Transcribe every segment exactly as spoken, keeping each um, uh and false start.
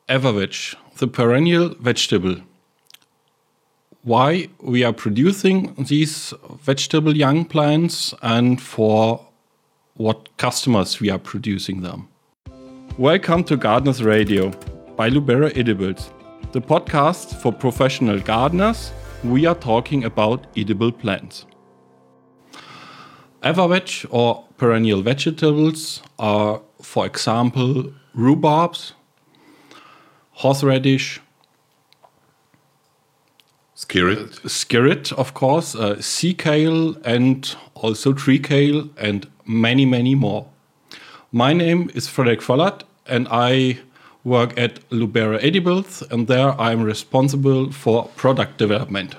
Everveg, the perennial vegetable. Why we are producing these vegetable young plants and for what customers we are producing them. Welcome to Gardeners Radio by Lubera Edibles, the podcast for professional gardeners. We are talking about edible plants. Everveg or perennial vegetables are, for example, rhubarbs, horseradish, Skirret. Uh, skirret, of course, uh, sea kale, and also tree kale, and many, many more. My name is Frederick Vollert, and I work at Lubera Edibles, and there I'm responsible for product development.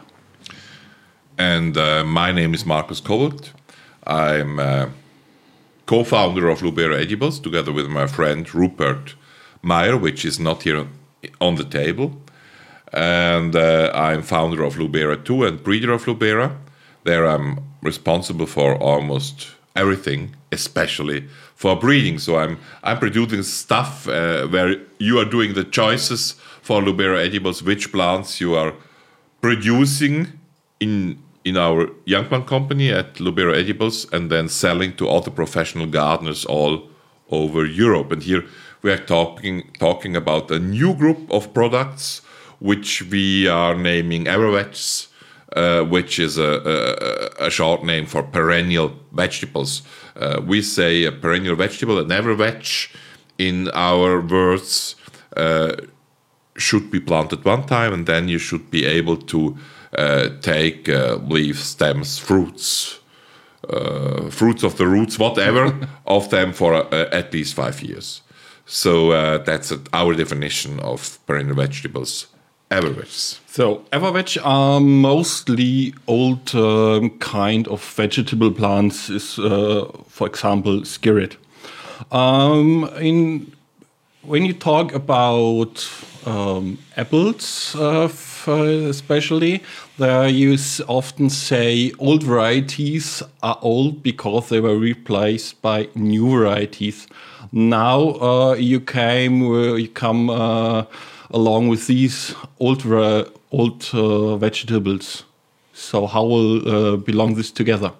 And uh, my name is Markus Kobold. I'm uh, co-founder of Lubera Edibles, together with my friend Rupert Meyer, which is not here on the table. And uh, I'm founder of Lubera too and breeder of Lubera. There I'm responsible for almost everything, especially for breeding. So I'm I'm producing stuff uh, where you are doing the choices for Lubera Edibles, which plants you are producing in in our young plant company at Lubera Edibles, and then selling to other professional gardeners all over Europe. And here we are talking talking about a new group of products which we are naming Everveg, uh, which is a, a, a short name for perennial vegetables. Uh, we say a perennial vegetable, an Everveg, in our words, uh, should be planted one time, and then you should be able to uh, take uh, leaves, stems, fruits, uh, fruits of the roots, whatever, of them for uh, at least five years. So uh, that's uh, our definition of perennial vegetables. Everveg. So Everveg are mostly old um, kind of vegetable plants. Is uh, for example skirret. Um, in when you talk about um, apples, uh, f- especially, there you s- often say old varieties are old because they were replaced by new varieties. Now uh, you came, uh, you come. Uh, along with these old uh, old uh, vegetables. So how will uh, belong this together?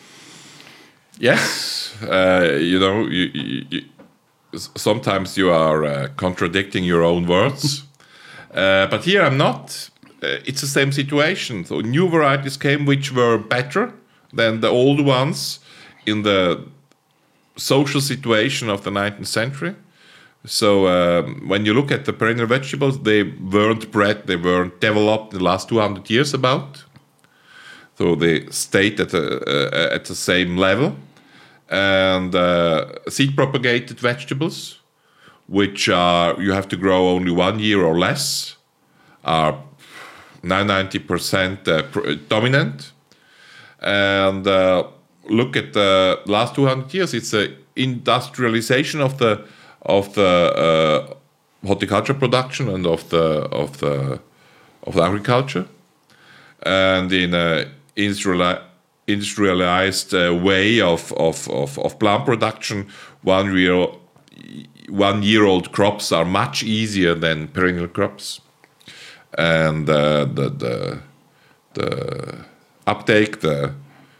Yes, uh, you know, you, you, you, sometimes you are uh, contradicting your own words, uh, but here I'm not. Uh, it's the same situation. So new varieties came which were better than the old ones in the social situation of the nineteenth century. So um, when you look at the perennial vegetables, they weren't bred, they weren't developed in the last two hundred years about. So they stayed at the, uh, at the same level. And uh, seed-propagated vegetables, which are you have to grow only one year or less, are ninety percent uh, pr- dominant. And uh, look at the last two hundred years, it's an industrialization of the of the uh, horticulture production and of the of the of the agriculture, and in a industriali- industrialized uh, way of, of, of, of plant production, one year one year old crops are much easier than perennial crops, and uh, the the the uptake, the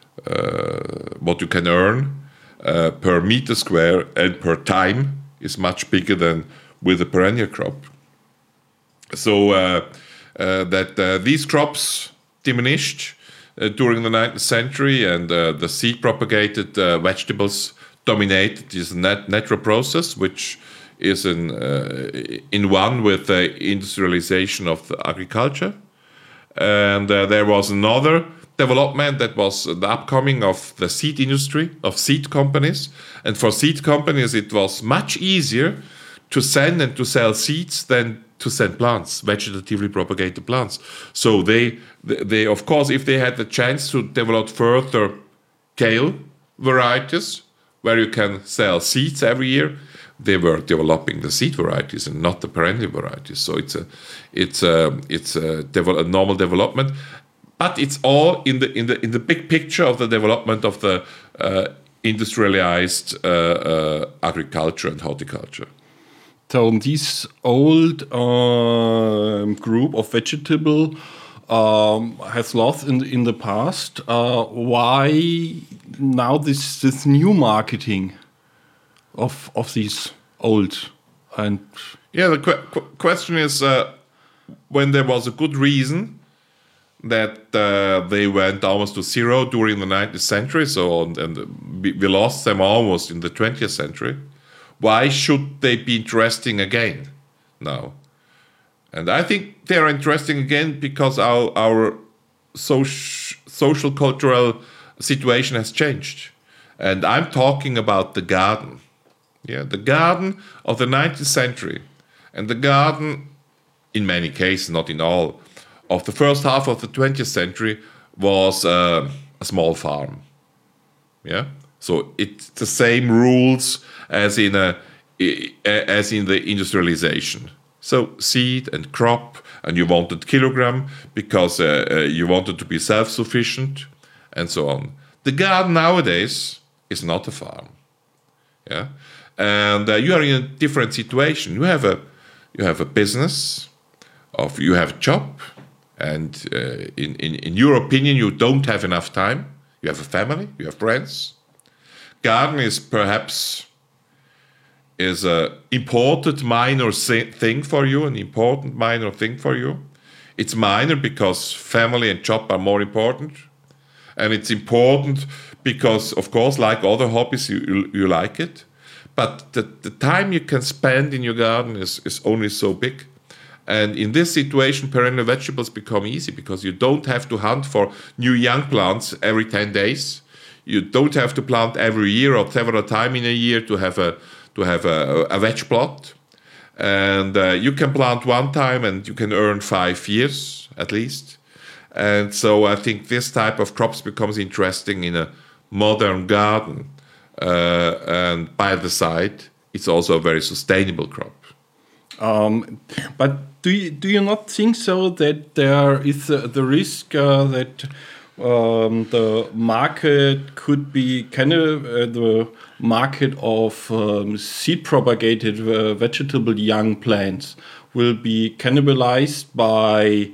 uh, what you can earn uh, per meter square and per time is much bigger than with a perennial crop. So uh, uh, that uh, these crops diminished uh, during the nineteenth century, and uh, the seed-propagated uh, vegetables dominated this nat- natural process, which is in uh, in one with the industrialization of the agriculture. And uh, there was another development that was the upcoming of the seed industry, of seed companies. And for seed companies, it was much easier to send and to sell seeds than to send plants, vegetatively propagated plants. So they, they of course, if they had the chance to develop further kale varieties, where you can sell seeds every year, they were developing the seed varieties and not the perennial varieties. So it's a, it's a, it's a, devel- a normal development. But it's all in the in the in the big picture of the development of the uh, industrialized uh, uh, agriculture and horticulture. So this old um group of vegetable um, has lost in in the past. Uh, why now this this new marketing of of these old and Yeah, the que- qu- question is uh, when there was a good reason that uh, they went almost to zero during the nineteenth century, so and, and we we lost them almost in the twentieth century. Why should they be interesting again now? And I think they're interesting again because our our soci- social cultural situation has changed, and I'm talking about the garden. Yeah, the garden of the nineteenth century, and the garden, in many cases, not in all, of the first half of the twentieth century was uh, a small farm. Yeah, so it's the same rules as in a as in the industrialization. So seed and crop, and you wanted kilogram because uh, uh, you wanted to be self-sufficient, and so on. The garden nowadays is not a farm. Yeah, and uh, you are in a different situation. You have a you have a business, of you have a job, and uh, in, in in your opinion, you don't have enough time. You have a family, you have friends. Garden is perhaps is a important minor thing for you, an important minor thing for you. It's minor because family and job are more important, and it's important because, of course, like other hobbies, you you, you like it. But the, the time you can spend in your garden is, is only so big. And in this situation, perennial vegetables become easy because you don't have to hunt for new young plants every ten days. You don't have to plant every year or several times in a year to have a to have a, a veg plot. And uh, you can plant one time and you can earn five years at least. And so I think this type of crops becomes interesting in a modern garden. Uh, and by the side, it's also a very sustainable crop. Um, but do you, do you not think so that there is uh, the risk uh, that um, the market could be kind of uh, the market of um, seed propagated uh, vegetable young plants will be cannibalized by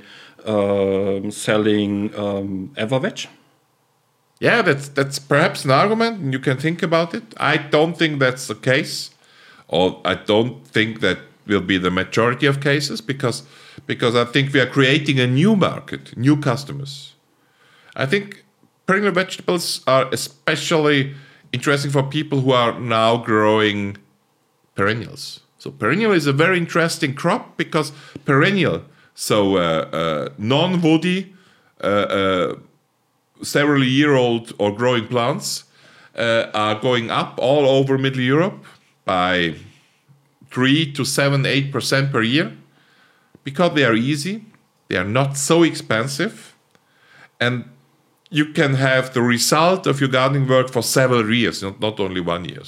uh, selling um, Everveg? Yeah, that's that's perhaps an argument, and you can think about it. I don't think that's the case, or I don't think that will be the majority of cases because because I think we are creating a new market, new customers. I think perennial vegetables are especially interesting for people who are now growing perennials. So perennial is a very interesting crop because perennial, so uh, uh, non-woody, uh, uh, several year old or growing plants uh, are going up all over Middle Europe by three to seven, eight percent per year because they are easy, they are not so expensive, and you can have the result of your gardening work for several years, not, not only one year.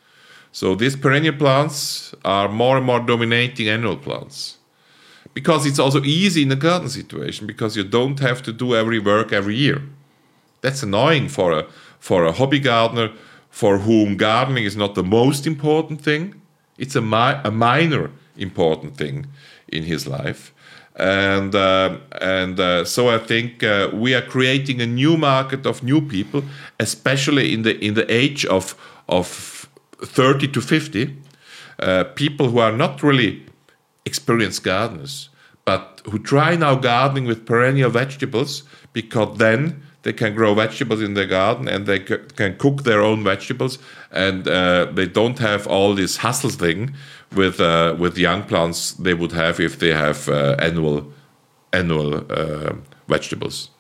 So these perennial plants are more and more dominating annual plants because it's also easy in a garden situation because you don't have to do every work every year. That's annoying for a for a hobby gardener for whom gardening is not the most important thing. It's a, mi- a minor important thing in his life. And uh, and uh, so I think uh, we are creating a new market of new people, especially in the in the age of of thirty to fifty, uh, people who are not really experienced gardeners, but who try now gardening with perennial vegetables because then they can grow vegetables in their garden and they c- can cook their own vegetables, and uh, they don't have all this hassle thing with uh, with young plants they would have if they have uh, annual annual uh, vegetables.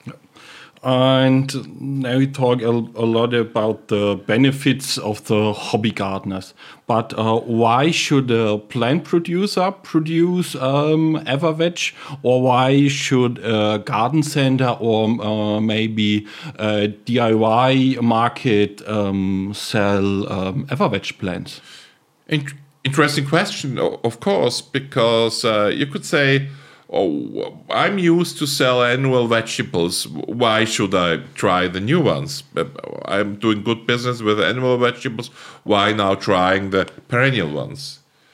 And now we talk a, a lot about the benefits of the hobby gardeners. But uh, why should a plant producer produce um, Everveg, or why should a garden center or uh, maybe a D I Y market um, sell um, Everveg plants? In- interesting question, of course, because uh, you could say, oh, I'm used to sell annual vegetables. Why should I try the new ones? I'm doing good business with annual vegetables. Why now trying the perennial ones?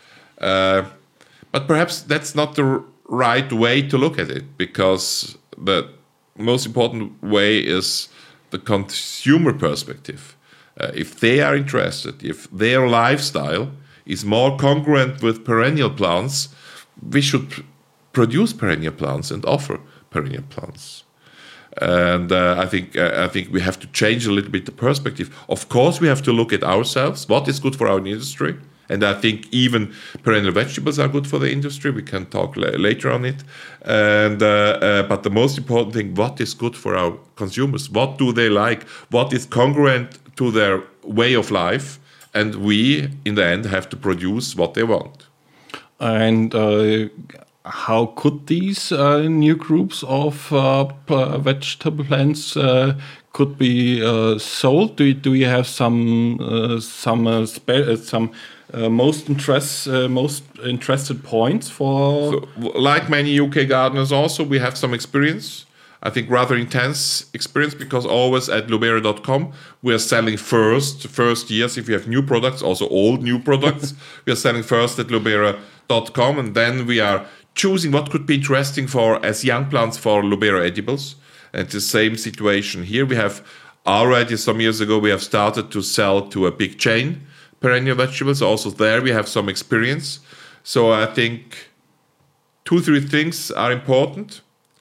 Uh, but perhaps that's not the r- right way to look at it, because the most important way is the consumer perspective. Uh, if they are interested, if their lifestyle is more congruent with perennial plants, we should pr- produce perennial plants and offer perennial plants. And uh, I think uh, I think we have to change a little bit the perspective. Of course, we have to look at ourselves. What is good for our industry? And I think even perennial vegetables are good for the industry. We can talk la- later on it. And uh, uh, but the most important thing: what is good for our consumers? What do they like? What is congruent to their way of life? And we, in the end, have to produce what they want. And uh, how could these uh, new groups of uh, p- vegetable plants uh, could be uh, sold? Do you, do you have some uh, some uh, spe- uh, some uh, most interest uh, most interested points for? So, w- like many U K gardeners, also we have some experience. I think rather intense experience, because always at Lubera dot com we are selling first, first years. If you have new products, also old new products, we are selling first at Lubera dot com, and then we are choosing what could be interesting for as young plants for Lubera edibles. And it's the same situation here. We have already some years ago we have started to sell to a big chain perennial vegetables. Also there we have some experience. So I think two, three things are important.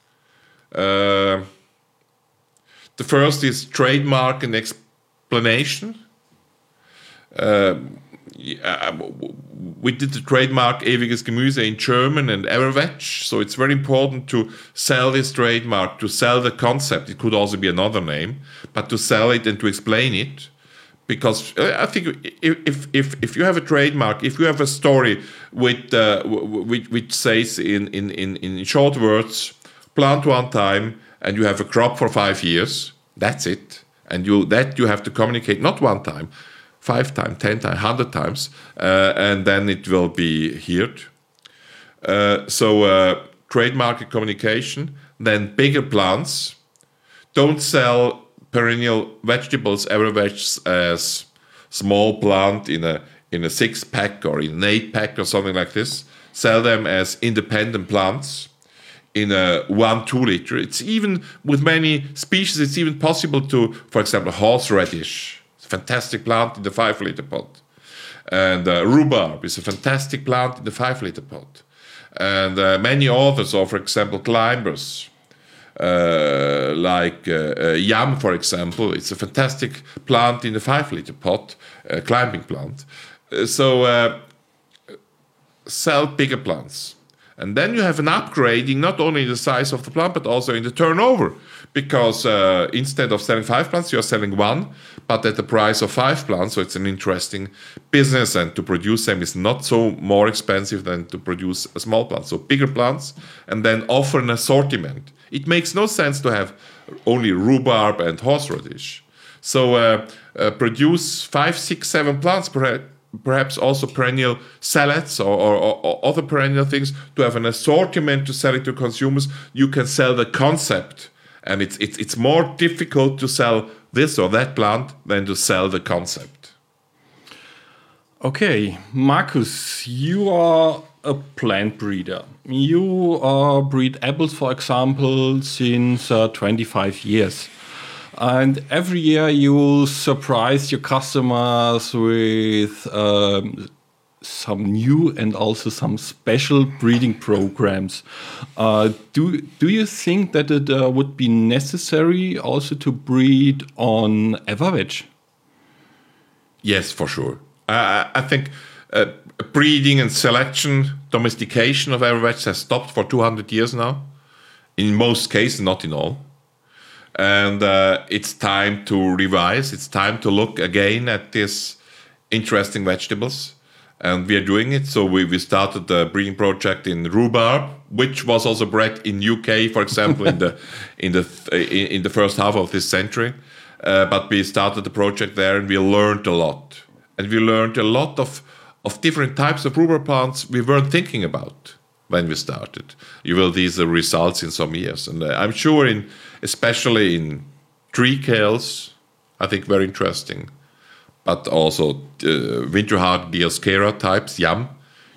Uh, the first is trademark and explanation. Uh, yeah, we did the trademark Ewiges Gemüse in German and Everveg, so it's very important to sell this trademark, to sell the concept. It could also be another name, but to sell it and to explain it. Because I think if if if you have a trademark, if you have a story with uh, which, which says in, in, in, in short words, plant one time and you have a crop for five years, that's it. And you that you have to communicate not one time, five times, ten times, hundred times, uh, and then it will be heard. Uh, so uh, trademark communication, then bigger plants. Don't sell perennial vegetables, Everveg, as small plant in a in a six pack or in an eight pack or something like this. Sell them as independent plants in a one two liter. It's even with many species. It's even possible to, for example, horseradish. It's a fantastic plant in the five liter pot, and uh, rhubarb is a fantastic plant in the five liter pot, and uh, many others, or for example, climbers. Uh, like uh, uh, yam, for example, it's a fantastic plant in the five liter pot, uh, climbing plant. Uh, so uh, sell bigger plants. And then you have an upgrading, not only in the size of the plant, but also in the turnover. Because uh, instead of selling five plants, you are selling one, but at the price of five plants. So it's an interesting business, and to produce them is not so more expensive than to produce a small plant. So bigger plants, and then offer an assortment. It makes no sense to have only rhubarb and horseradish. So uh, uh, produce five, six, seven plants, perhaps. Perhaps also perennial salads or, or, or other perennial things, to have an assortment to sell it to consumers. You can sell the concept, and it's it's it's more difficult to sell this or that plant than to sell the concept. Okay, Markus, you are a plant breeder. You uh, breed apples, for example, since uh, twenty-five years. And every year you surprise your customers with um, some new and also some special breeding programs. Uh, do do you think that it uh, would be necessary also to breed on Everveg? Yes, for sure. Uh, I think uh, breeding and selection, domestication of Everveg has stopped for two hundred years now. In most cases, not in all. And uh, it's time to revise. It's time to look again at these interesting vegetables. And we are doing it. So we, we started the breeding project in rhubarb, which was also bred in U K, for example, in the in the in, in the first half of this century. Uh, but we started the project there, and we learned a lot. And we learned a lot of, of different types of rhubarb plants we weren't thinking about when we started. You will see the results in some years. And uh, I'm sure in especially in treacales, I think very interesting. But also uh, winter hard Diospora types, yam.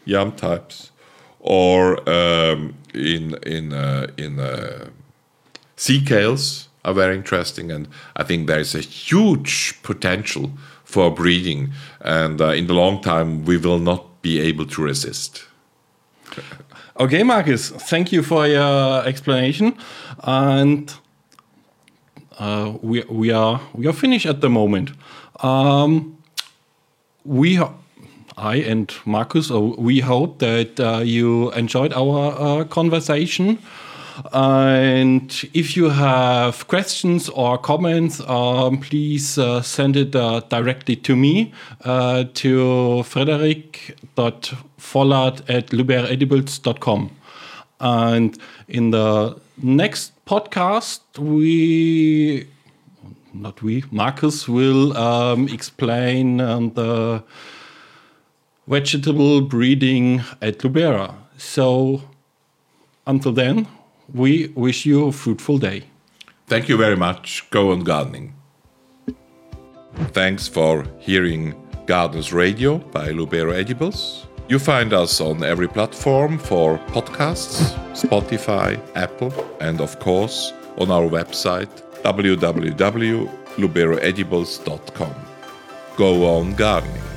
yam types, or um, in in uh, in uh, sea kales are very interesting, and I think there is a huge potential for breeding, and uh, in the long time we will not be able to resist. Okay, Marcus, thank you for your explanation, and uh, we we are we are finished at the moment. Um, we, I and Marcus, uh, we hope that uh, you enjoyed our uh, conversation. And if you have questions or comments, um, please uh, send it uh, directly to me, uh, to frederick dot vollard at lubera edibles dot com. And in the next podcast, we, not we, Marcus will um, explain um, the vegetable breeding at Lubera. So until then, we wish you a fruitful day. Thank you very much. Go on gardening. Thanks for hearing Gardeners Radio by Lubera Edibles. You find us on every platform for podcasts, Spotify, Apple, and of course on our website w w w dot lubera edibles dot com. Go on gardening.